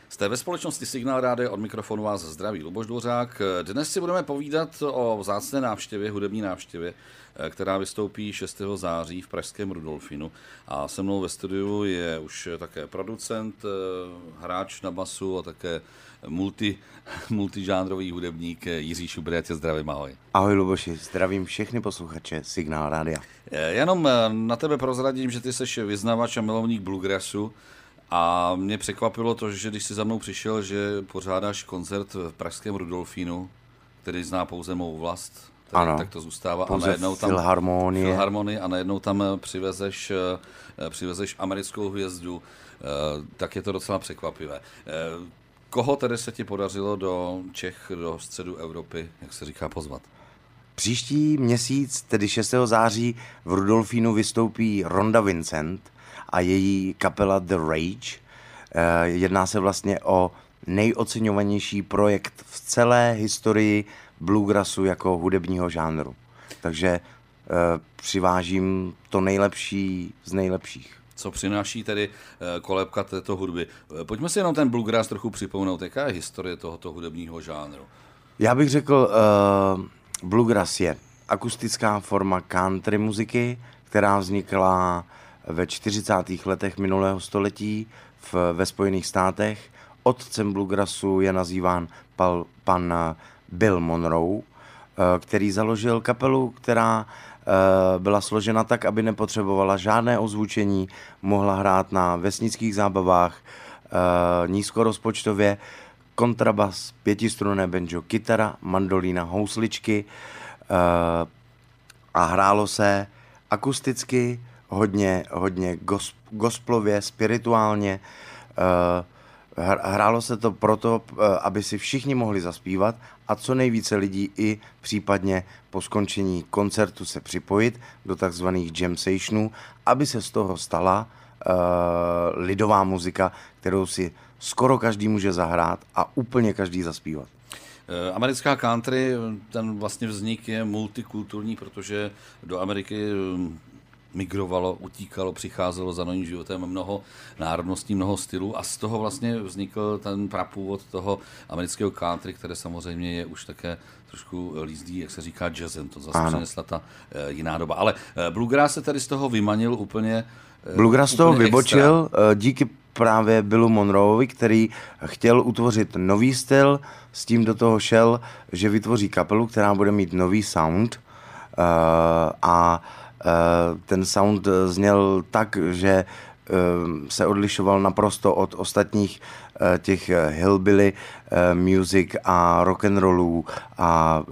Jste ve společnosti Signál Rádio, od mikrofonu vás zdraví Luboš Dvořák. Dnes si budeme povídat o vzácné návštěvě, hudební návštěvě, která vystoupí 6. září v pražském Rudolfínu. A se mnou ve studiu je už také producent, hráč na basu a také multižánrový hudebník Jiří Šubr. Já tě zdravím, ahoj. Ahoj Luboši, zdravím všechny posluchače Signál Rádia. Jenom na tebe prozradím, že ty jsi vyznavač a milovník bluegrassu. A mě překvapilo to, že když jsi za mnou přišel, že pořádáš koncert v pražském Rudolfínu, který zná pouze mou vlast, tak to zůstává. Pouze a najednou tam filharmonii a najednou tam přivezeš americkou hvězdu, tak je to docela překvapivé. Koho tedy se ti podařilo do Čech, do středu Evropy, jak se říká, pozvat? Příští měsíc, tedy 6. září, v Rudolfínu vystoupí Rhonda Vincent a její kapela The Rage. Jedná se vlastně o nejoceňovanější projekt v celé historii bluegrassu jako hudebního žánru. Takže přivážím to nejlepší z nejlepších. Co přináší tedy kolébka této hudby? Pojďme si jenom ten bluegrass trochu připomenout. Jaká je historie tohoto hudebního žánru? Já bych řekl, bluegrass je akustická forma country muziky, která vznikla ve 40. letech minulého století ve Spojených státech. Otcem bluegrassu je nazýván pan Bill Monroe, který založil kapelu, která byla složena tak, aby nepotřebovala žádné ozvučení, mohla hrát na vesnických zábavách, nízkorozpočtově, kontrabas, pětistrunné banjo, kytara, mandolína, housličky a hrálo se akusticky, hodně gospelově, spirituálně. Hrálo se to proto, aby si všichni mohli zaspívat a co nejvíce lidí i případně po skončení koncertu se připojit do takzvaných jam sessionů, aby se z toho stala lidová muzika, kterou si skoro každý může zahrát a úplně každý zaspívat. Americká country, ten vlastně vznik je multikulturní, protože do Ameriky migrovalo, utíkalo, přicházelo za novým životem mnoho národností, mnoho stylů a z toho vlastně vznikl ten prapůvod toho amerického country, které samozřejmě je už také trošku lízdí, jak se říká, jazzem, to zase přinesla ta jiná doba. Ale bluegrass se tady z toho vymanil úplně bluegrass toho vybočil díky právě Billu Monroeovi, který chtěl utvořit nový styl, s tím do toho šel, že vytvoří kapelu, která bude mít nový sound a ten sound zněl tak, že se odlišoval naprosto od ostatních těch hillbilly music a rock and rollů a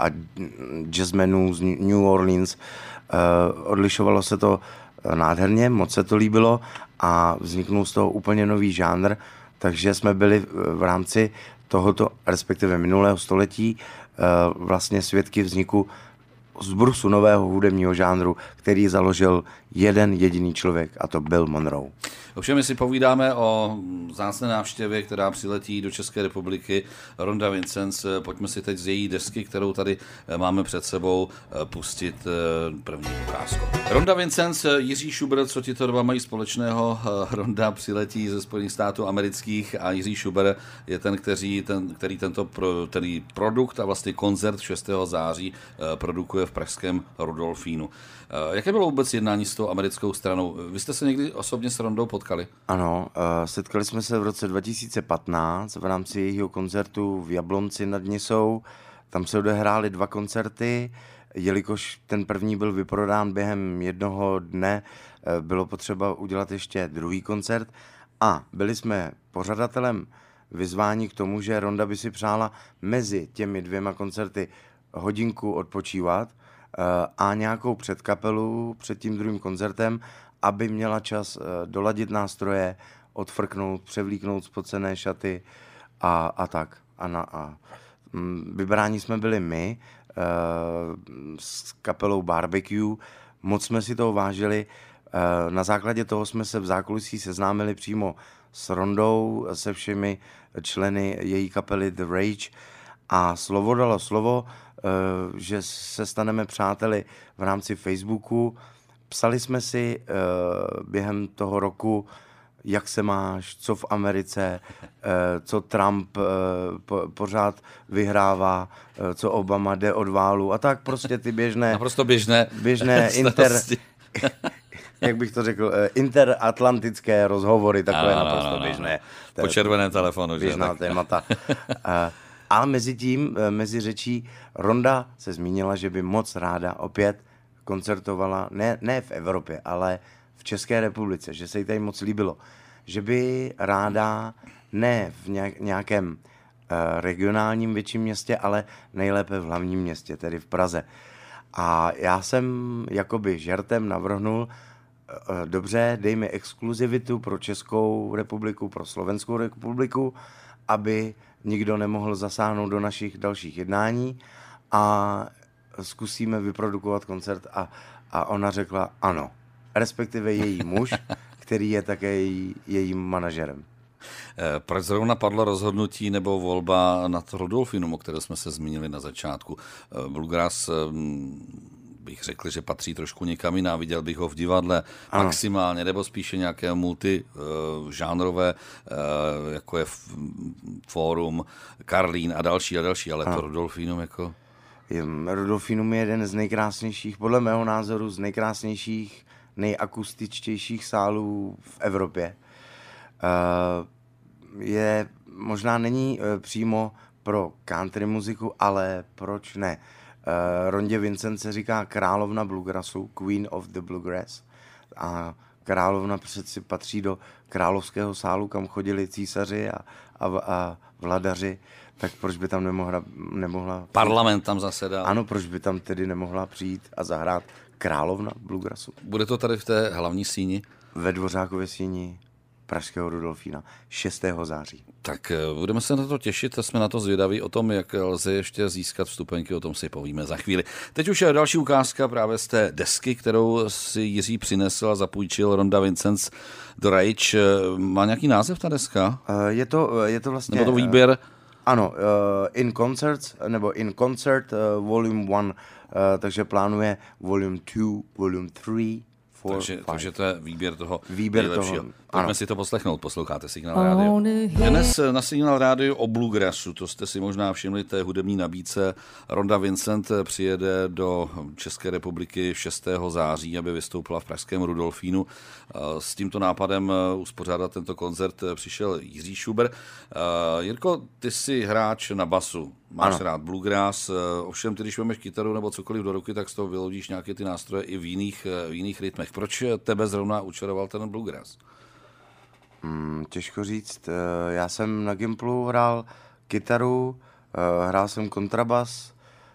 jazzmenů z New Orleans. Odlišovalo se to nádherně, moc se to líbilo a vzniknul z toho úplně nový žánr, takže jsme byli v rámci tohoto, respektive minulého století, vlastně svědky vzniku zbrusu nového hudebního žánru, který založil jeden jediný člověk, a to Bill Monroe. Ovšem, my si povídáme o vzácné návštěvě, která přiletí do České republiky, Rhonda Vincent. Pojďme si teď z její desky, kterou tady máme před sebou, pustit první ukázku. Rhonda Vincent, Jiří Šubr, co ti to dva mají společného? Rhonda přiletí ze Spojených států amerických a Jiří Šubr je ten, který tento produkt a vlastně koncert 6. září produkuje v pražském Rudolfínu. Jaké bylo vůbec jednání s tou americkou stranou? Vy jste se někdy osobně s Rhondou potkali? Ano, setkali jsme se v roce 2015 v rámci jejího koncertu v Jablonci nad Nisou. Tam se odehrály 2 koncerty, jelikož ten první byl vyprodán během jednoho dne, bylo potřeba udělat ještě druhý koncert a byli jsme pořadatelem vyzváni k tomu, že Rhonda by si přála mezi těmi 2 koncerty hodinku odpočívat a nějakou předkapelu před tím druhým koncertem, aby měla čas doladit nástroje, odfrknout, převlíknout spocené šaty a tak. Vybráni jsme byli my s kapelou Barbecue, moc jsme si toho vážili. Na základě toho jsme se v zákulisí seznámili přímo s Rhondou, se všemi členy její kapely The Rage a slovo dalo slovo, že se staneme přáteli v rámci Facebooku. Psali jsme si během toho roku jak se máš, co v Americe, co Trump pořád vyhrává, co Obama jde od válu a tak prostě ty běžné... Naprosto běžné jak bych to řekl, interatlantické rozhovory, takové naprosto běžné. Po červeném telefonu, že? Běžná témata. A mezi řečí Ronda se zmínila, že by moc ráda opět koncertovala, ne v Evropě, ale v České republice, že se jí tady moc líbilo. Že by ráda ne v nějakém regionálním větším městě, ale nejlépe v hlavním městě, tedy v Praze. A já jsem jakoby žertem navrhnul, dobře, dejme exkluzivitu pro Českou republiku, pro Slovenskou republiku, aby nikdo nemohl zasáhnout do našich dalších jednání a zkusíme vyprodukovat koncert a ona řekla ano. Respektive její muž, který je také jejím manažerem. Proč zrovna padlo rozhodnutí nebo volba nad Rudolfinum, o které jsme se zmínili na začátku? Bluegrass, bych řekl, že patří trošku někam jinam. Viděl bych ho v divadle maximálně, nebo spíše nějaké multižánrové, jako je Fórum, Karlín a další, ale to Rudolfinum jako... Rudolfinum je jeden z nejkrásnějších, podle mého názoru, z nejkrásnějších, nejakoustičtějších sálů v Evropě. Možná není přímo pro country muziku, ale proč ne? Rondě Vincent se říká královna bluegrassu, Queen of the Bluegrass. A královna přeci patří do královského sálu, kam chodili císaři a vladaři, tak proč by tam nemohla... Parlament tam zasedal. Ano, proč by tam tedy nemohla přijít a zahrát královna bluegrassu? Bude to tady v té hlavní síni? Ve Dvořákově síni pražského Rudolfína 6. září. Tak budeme se na to těšit a jsme na to zvědaví. O tom, jak lze ještě získat vstupenky, o tom si povíme za chvíli. Teď už je další ukázka právě z té desky, kterou si Jiří přinesl a zapůjčil Ronda Vincent do Rage. Má nějaký název ta deska? Je to vlastně... Nebo to výběr? Ano, In Concert Volume 1, takže plánuje Volume 2, Volume 3, takže to je výběr toho nejlepšího. Pojďme si to poslechnout, posloucháte Signál rádio. Dnes na Signál rádio o bluegrassu, to jste si možná všimli, té hudební nabídce. Ronda Vincent přijede do České republiky 6. září, aby vystoupila v pražském Rudolfínu. S tímto nápadem uspořádat tento koncert přišel Jiří Šuber. Jirko, ty jsi hráč na basu. Máš rád bluegrass, ovšem ty, když máš kytaru nebo cokoliv do ruky, tak z toho vyloudíš nějaké ty nástroje i v jiných rytmech. Proč tebe zrovna učaroval ten bluegrass? Těžko říct. Já jsem na Gimplu hrál kytaru, hrál jsem kontrabas,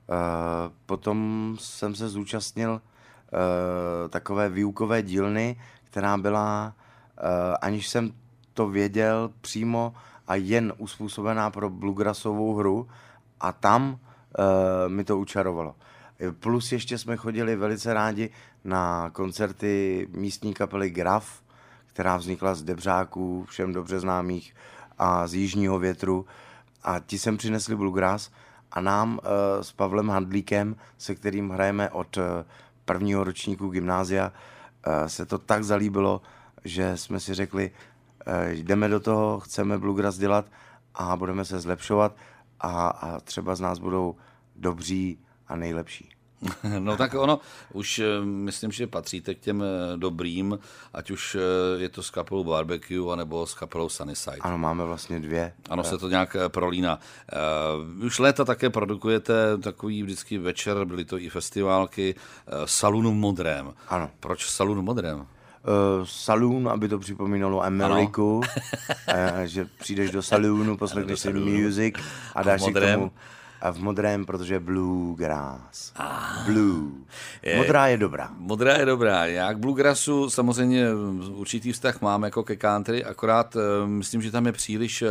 potom jsem se zúčastnil takové výukové dílny, která byla, aniž jsem to věděl, přímo a jen uspůsobená pro bluegrassovou hru a tam mi to učarovalo. Plus ještě jsme chodili velice rádi na koncerty místní kapely Graf, která vznikla z Debřáků, všem dobře známých, a z Jižního větru. A ti sem přinesli bluegrass a nám s Pavlem Handlíkem, se kterým hrajeme od prvního ročníku gymnázia, se to tak zalíbilo, že jsme si řekli, jdeme do toho, chceme bluegrass dělat a budeme se zlepšovat a třeba z nás budou dobří a nejlepší. No tak ono, už myslím, že patříte k těm dobrým, ať už je to s kapelou Barbecue, anebo s kapelou Sunnyside. Ano, máme vlastně dvě. Ano, se to nějak prolíná. Už léta také produkujete takový vždycky večer, byly to i festiválky, Saloon v modrém. Ano. Proč Saloon v modrém? Saloon, aby to připomínalo Ameriku, že přijdeš do saloonu, poslechneš si music a dáš si k tomu a v modrém, protože bluegrass. Blue. Modrá je dobrá. Modrá je dobrá. Já k bluegrassu samozřejmě určitý vztah mám jako ke country, akorát myslím, že tam je příliš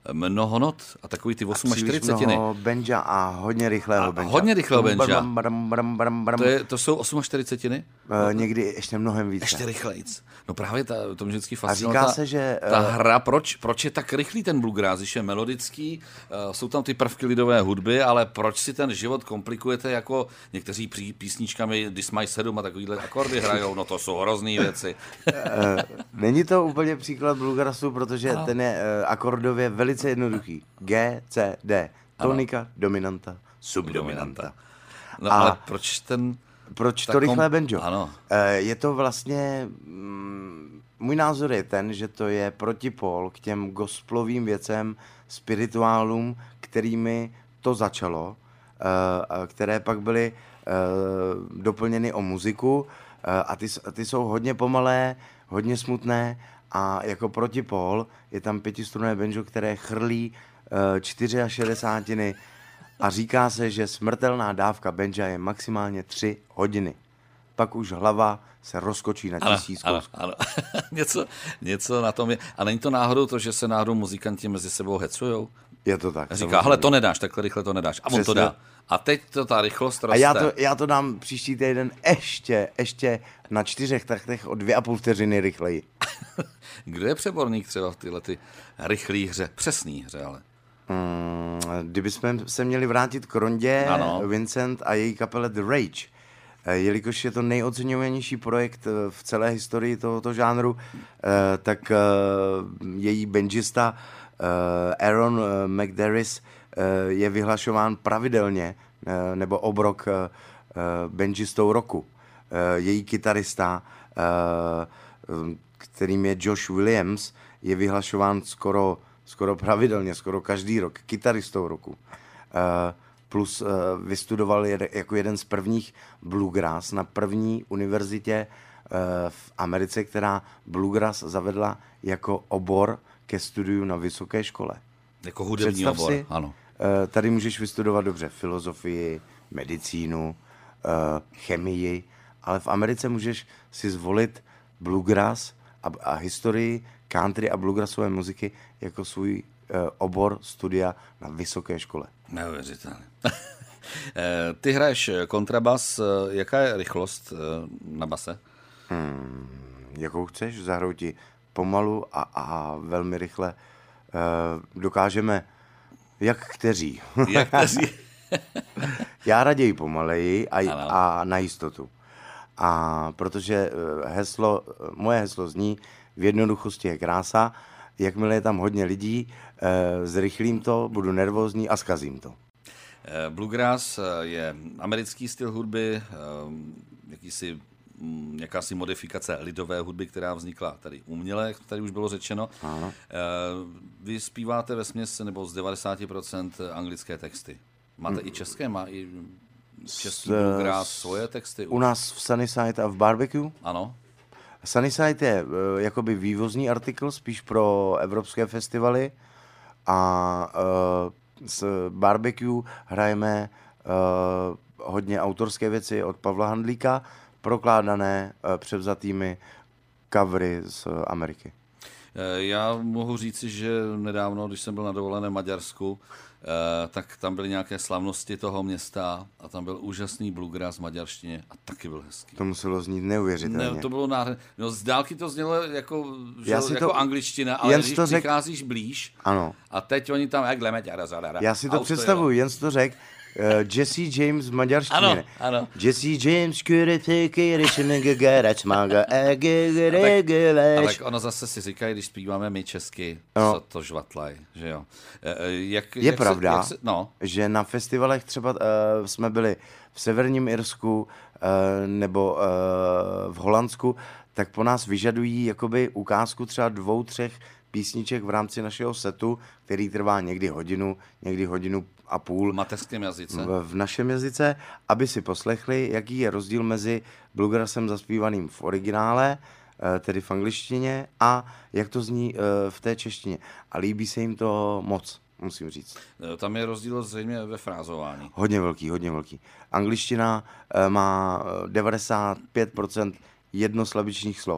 mnoho not a takový ty 48. Mnoho benja a hodně rychlého benja. Hodně rychlého benja. To jsou 48? Někdy ještě mnohem více. Ještě rychlejc. No právě to mě vždycky fascinuje. A říká se, že... Ta hra, proč je tak rychlý ten bluegrass, když je melodický, jsou tam ty prvky lidové hudby, ale proč si ten život komplikujete jako někteří písničkami This My 7 a takovýhle akordy hrajou, no to jsou hrozný věci. Není to úplně příklad bluegrassu, protože ten je akordově velice jednoduchý. G, C, D. Tonika, dominanta, subdominanta. No ale proč to rychlé banjo? Ano. Je to vlastně... Můj názor je ten, že to je protipól k těm gospelovým věcem, spirituálům, kterými to začalo, které pak byly doplněny o muziku a ty jsou hodně pomalé, hodně smutné a jako protipól je tam 5strunné banjo, které chrlí 64 a říká se, že smrtelná dávka banja je maximálně 3 hodiny. Pak už hlava se rozkočí na 1000 kousků. Ano. něco na tom je. A není to náhodou to, že se náhodou muzikanti mezi sebou hecujou? Je to tak. Říká, hele, to nedáš, takhle rychle to nedáš. A on to dá. A teď ta rychlost roste. A já to dám příští týden ještě na 4 taktech o 2,5 vteřiny rychleji. Kdo je přeborník třeba v tyhle ty rychlý hře, přesný hře, ale? Kdybychom se měli vrátit k Rondě, Vincent a její kapele The Rage, jelikož je to nejoceňovanější projekt v celé historii tohoto žánru, tak její banjista Aaron McDarris je vyhlašován pravidelně, nebo obrok banjistou roku. Její kytarista, kterým je Josh Williams, je vyhlašován skoro pravidelně, skoro každý rok, kytaristou roku. Plus vystudoval jako jeden z prvních bluegrass na první univerzitě v Americe, která bluegrass zavedla jako obor ke studiu na vysoké škole. Jako hudební obor, ano. Tady můžeš vystudovat dobře filozofii, medicínu, chemii, ale v Americe můžeš si zvolit bluegrass a historii country a bluegrassové muziky jako svůj obor studia na vysoké škole. Neuvěřitelné. Ty hraješ kontrabas, jaká je rychlost na base? Jakou chceš, zahraju ti pomalu a velmi rychle. Dokážeme, jak kteří. Já raději pomaleji a na jistotu. A protože moje heslo zní, v jednoduchosti je krása, jakmile je tam hodně lidí, zrychlím to, budu nervózní a zkazím to. Bluegrass je americký styl hudby, jakási modifikace lidové hudby, která vznikla tady uměle, jak tady už bylo řečeno. Aha. Vy zpíváte vesměs nebo z 90% anglické texty. Máte i české? Má i český bluegrass svoje texty? U nás v Sunnyside a v Barbecue? Ano. Sunnyside je jakoby vývozní artikl spíš pro evropské festivaly a s Barbecue hrajeme hodně autorské věci od Pavla Handlíka, prokládané převzatými covery z Ameriky. Já mohu říci, že nedávno, když jsem byl na dovolené v Maďarsku, tak tam byly nějaké slavnosti toho města a tam byl úžasný bluegrass v maďarštině a taky byl hezký. To muselo znít neuvěřitelně. Ne, to bylo nádherné. No, z dálky to znělo jako angličtina, ale když přicházíš blíž a teď oni tam Já si to představuju, Jens to řekl. Jesse James v maďarštině. Ano. Jesse James, a tak ono zase si říkají, když zpíváme my česky, co to žvatlaj, že jo. Je pravda, že na festivalech třeba jsme byli v Severním Irsku nebo v Holandsku, tak po nás vyžadují jakoby ukázku třeba 2-3 písniček v rámci našeho setu, který trvá někdy hodinu, někdy hodinu a půl. V mateřském jazyce. V našem jazyce, aby si poslechli, jaký je rozdíl mezi bluegrassem zaspívaným v originále, tedy v angličtině, a jak to zní v té češtině. A líbí se jim to moc, musím říct. Tam je rozdíl zřejmě ve frázování. Hodně velký. Angličtina má 95% jednoslabičných slov.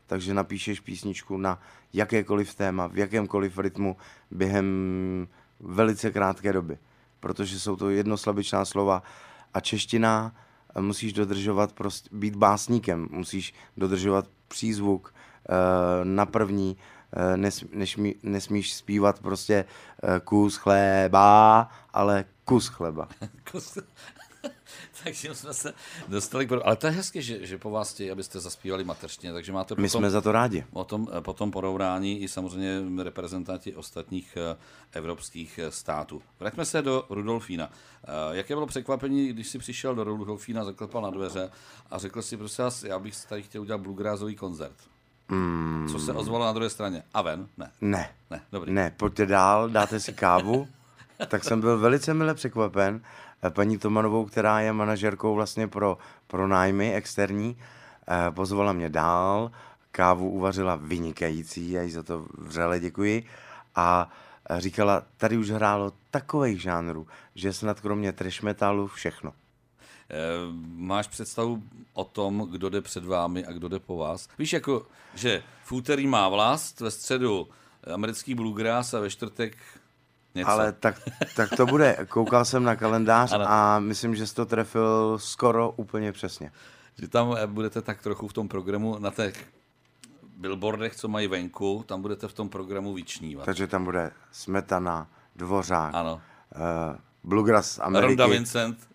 takže napíšeš písničku na jakékoliv téma, v jakémkoliv rytmu během velice krátké doby. Protože jsou to jednoslabičná slova a čeština musíš dodržovat, prostě být básníkem, musíš dodržovat přízvuk na první, nesmíš zpívat prostě kus chleba, ale kus chleba. Takže jsme se dostali ale to je hezky, že po vás chtějí, abyste zaspívali mateřštině, takže máte My jsme za to rádi. Potom porovnání i samozřejmě reprezentanti ostatních evropských států. Vraťme se do Rudolfína. Jaké bylo překvapení, když jsi přišel do Rudolfína, zaklepal na dveře a řekl si, prosím vás, já bych tady chtěl udělat bluegrassový koncert. Co se ozvalo na druhé straně? A ven? Ne. Ne, dobrý. Ne, pojďte dál, dáte si kávu. Tak jsem byl velice mile překvapen. Paní Tomanovou, která je manažerkou vlastně pro nájmy externí, pozvala mě dál, kávu uvařila vynikající, já jí za to vřele děkuji, a říkala, tady už hrálo takových žánrů, že snad kromě trash metalu všechno. Máš představu o tom, kdo jde před vámi a kdo jde po vás? Víš, jako, že v úterý má Vlast, ve středu americký bluegrass a ve čtvrtek něco. Ale tak to bude. Koukal jsem na kalendář a myslím, že jsi to trefil skoro úplně přesně. Že tam budete tak trochu v tom programu na těch billboardech, co mají venku, tam budete v tom programu vyčnívat. Takže tam bude Smetana, Dvořák, bluegrass z Ameriky. Ronda Vincent.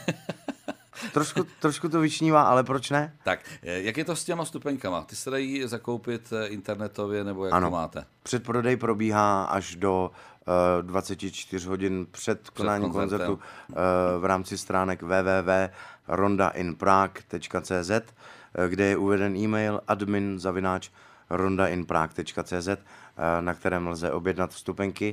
Trošku to vyčnívá, ale proč ne? Tak, jak je to s těma stupeňkama? Ty se dají zakoupit internetově, nebo jak to máte? Předprodej probíhá až do 24 hodin před konáním koncertu v rámci stránek www.rondainprague.cz, kde je uveden e-mail admin@rondainprague.cz, na kterém lze objednat vstupenky.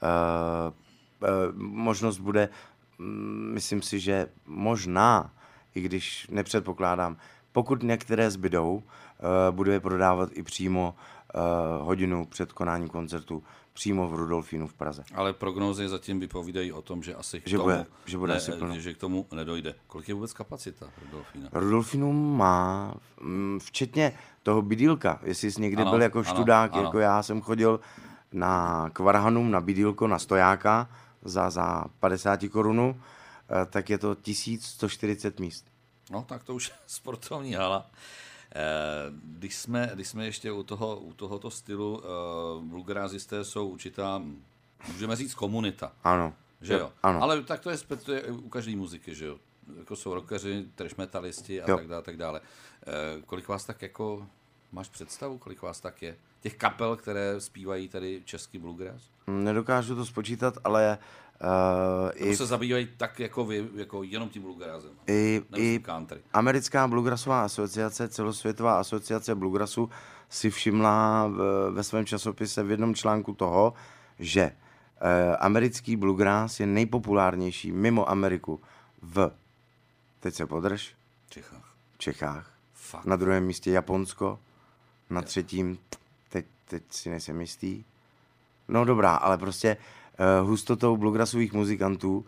Možnost bude, myslím si, že možná, i když nepředpokládám, pokud některé zbydou, budu je prodávat i přímo hodinu před konáním koncertu přímo v Rudolfínu v Praze. Ale prognózy zatím vypovídají o tom, že asi k tomu nedojde. Kolik je vůbec kapacita Rudolfína? Rudolfínu má, včetně toho bydýlka, jestli jsi někdy byl jako študák, jako já jsem chodil k Varhanům na bydýlko, na stojáka za 50 korunů, tak je to 1140 míst. No, tak to už je sportovní hala. Když jsme ještě u tohoto stylu, bluegrassisté jsou určitá, můžeme říct, komunita. Ano. Že jo? Ano. Ale tak to je u každé muziky, že jo? Jako jsou rockeři, trash metalisti a tak dále. Kolik vás tak jako, máš představu, kolik vás tak je? Těch kapel, které zpívají tady český bluegrass? Nedokážu to spočítat, ale se zabývají tak jako vy, jako jenom tím bluegrassem. I americká bluegrassová asociace, celosvětová asociace bluegrassu si všimla ve svém časopise v jednom článku toho, že americký bluegrass je nejpopulárnější mimo Ameriku teď se podrž, Čechách. Fakt. Na druhém místě Japonsko, na třetím, teď si nejsem jistý. No dobrá, ale prostě hustotou bluegrassových muzikantů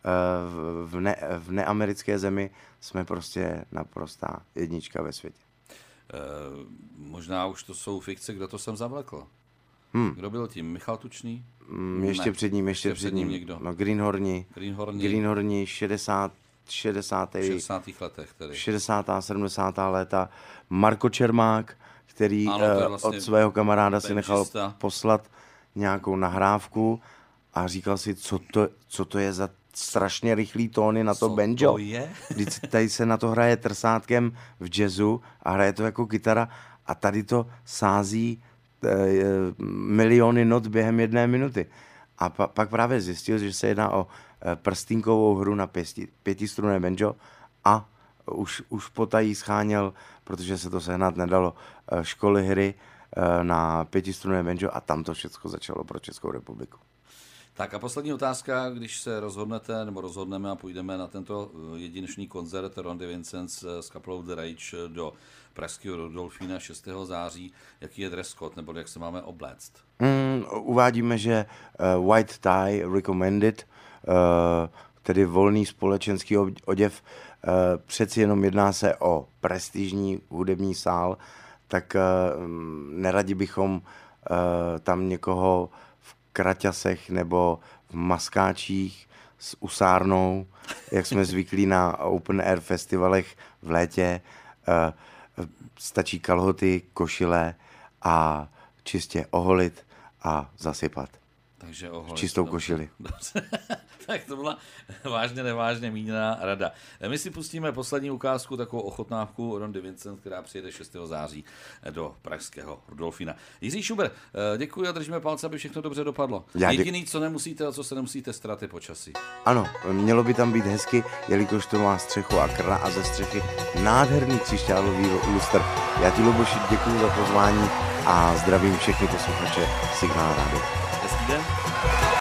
v neamerické zemi jsme prostě naprostá jednička ve světě. Možná už to jsou fikce, kdo to sem zavlekl. Kdo byl tím? Michal Tučný? Ještě před ním někdo. No Greenhorni, 60. letech tedy. 60. 70. léta. Marko Čermák, který vlastně od svého kamaráda si nechal poslat nějakou nahrávku a říkal si, co to je za strašně rychlý tóny na to banjo. To je? Tady se na to hraje trsátkem v jazzu a hraje to jako kytara a tady to sází miliony not během 1 minuty. A pak právě zjistil, že se jedná o prstínkovou hru na pětistrunné banjo a už potají scháněl, protože se to sehnat nedalo, školy hry na pětistrunné banjo a tam to všechno začalo pro Českou republiku. Tak a poslední otázka, když se rozhodneme a půjdeme na tento jedinečný koncert Rondy Vincent s kapelou The Rage do pražského Rudolfína 6. září, jaký je dress code, nebo jak se máme obléct? Uvádíme, že white tie recommended, tedy volný společenský oděv, přeci jenom jedná se o prestižní hudební sál, tak neradi bychom tam někoho v kraťasech nebo v maskáčích s usárnou, jak jsme zvyklí na open air festivalech v létě. Stačí kalhoty, košile a čistě oholit a zasypat. Takže oholit. Čistou košili. Dobře. Tak to byla vážně nevážně míněná rada. My si pustíme poslední ukázku, takovou ochotnávku Rondy Vincent, která přijede 6. září do pražského Rudolfína. Jiří Šuber, děkuji a držíme palce, aby všechno dobře dopadlo. Jediný, co nemusíte a co se nemusíte starat, je počasí. Ano, mělo by tam být hezky, jelikož to má střechu a krna a ze střechy nádherný křišťálový lustr. Já ti, Luboši, děkuji za pozvání a zdravím všechny posluchače Signál Rádio. Hezký den.